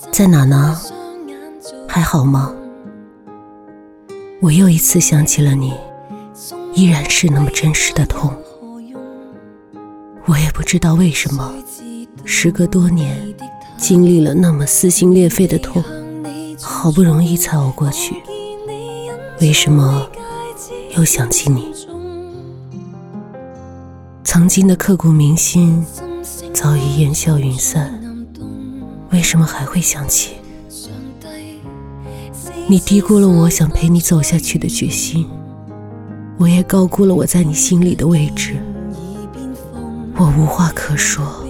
在哪呢？还好吗？我又一次想起了你，依然是那么真实的痛。我也不知道为什么，时隔多年，经历了那么撕心裂肺的痛，好不容易才熬过去，为什么又想起你？曾经的刻骨铭心早已烟消云散，为什么还会想起？你低估了我想陪你走下去的决心，我也高估了我在你心里的位置，我无话可说。